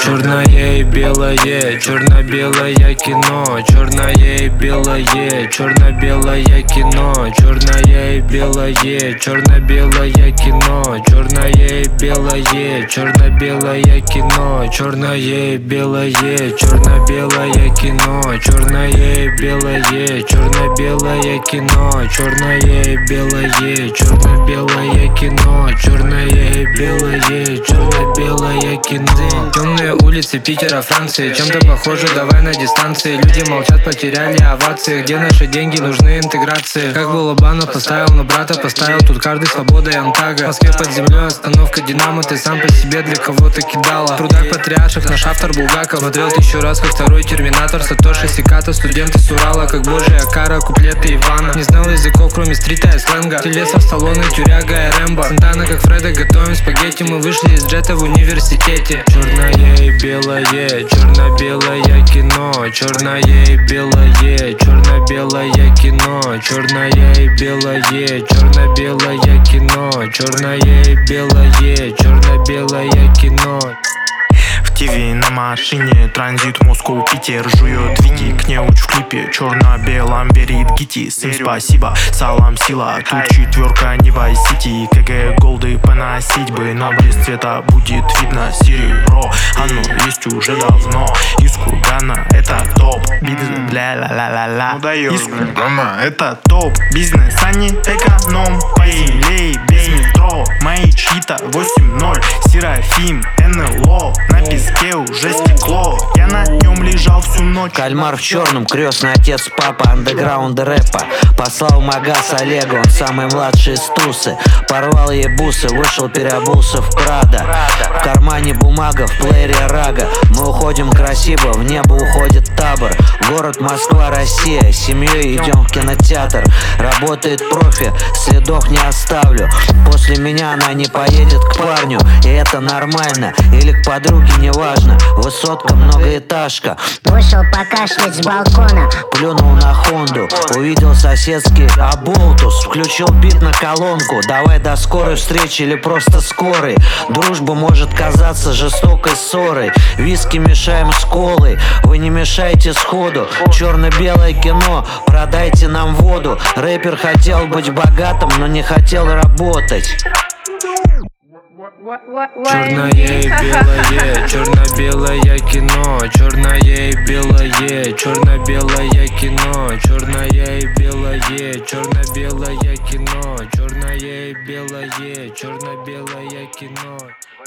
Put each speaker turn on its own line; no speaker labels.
Черное и белое, черно-белое кино. Черное и белое, черно-белое кино. Черное и белое, черно-белое кино. Черное и белое, черно-белое кино. Черное и белое, черно-белое кино. Черное и белое, черно-белое кино. Черное и белое, черно-белое кино. Черное и белое, черно-белое кино. Темные улицы Питера, Франции, чем-то похоже, давай на дистанции. Люди молчат, потеряли овации. Где наши деньги, нужны интеграции. Как был Лобанов, поставил на брата, поставил тут каждый свобода и Антага. В Москве под землей остановка Динамо, ты сам по себе для кого-то кидала. В трудах патриарших наш автор Булгаков смотрел еще раз, как второй Терминатор. Сатоши Сиката, студенты с Урала, как божья кара, куплеты Ивана. Не знал языков, кроме стрита и сленга. Сильвестр Сталлоне, Тюряга и Рэмбо. Сантана, как Фреда, готовим спагетти. Мы вышли из джета в университете. Черное и белое, черно-белое кино. Черное и белое, черно-белое кино. Черное и белое, черно-белое кино. Черное и белое, черно-белое кино.
В ТВ на машине, транзит Москва, Питер. Жует Вики, к неуч в клипе. Черно-белом верит Гити. Всем спасибо, салам, сила. Тут четверка, не Вайс-Сити. КГ голды поносить бы, но без цвета будет видно серебро. Оно есть уже давно. Из Кургана это топ бизнес, ля-ля-ля-ля-ля. Из Кургана это топ бизнес, а не эконом. Поселей без метро, мои чьи-то 8-0. Серафим, НЛО, на песке уже стекло. Я на нем лежал всю ночь.
Кальмар в черном, крестный отец папа андеграунда рэпа. Послал Магас Олегу, он самый младший из тусы. Порвал ей бусы, вышел, переобулся в Прадо. В кармане бумага, в плеере рага. Мы уходим красиво, в небо уходит табор. Город Москва, Россия, с семьей идем в кинотеатр. Работает профи, следов не оставлю. После меня она не поедет к парню, и это нормально. Или к подруге, неважно. Высотка, многоэтажка.
Вышел покашлять с балкона,
Плюнул на Хонду, увидел соседский Аболтус. Включил бит на колонку. Давай до скорой встречи или просто скорой. Дружба может казаться жестокой ссорой. Виски мешаем с колой, вы не мешайте сходу. Черно-белое кино, продайте нам воду. Рэпер хотел быть богатым, но не хотел работать.
Черное и белое, черно-белое кино. Черное и белое, черно-белое кино. Черное и белое, черно-белое кино. Черное и белое, черно-белое кино.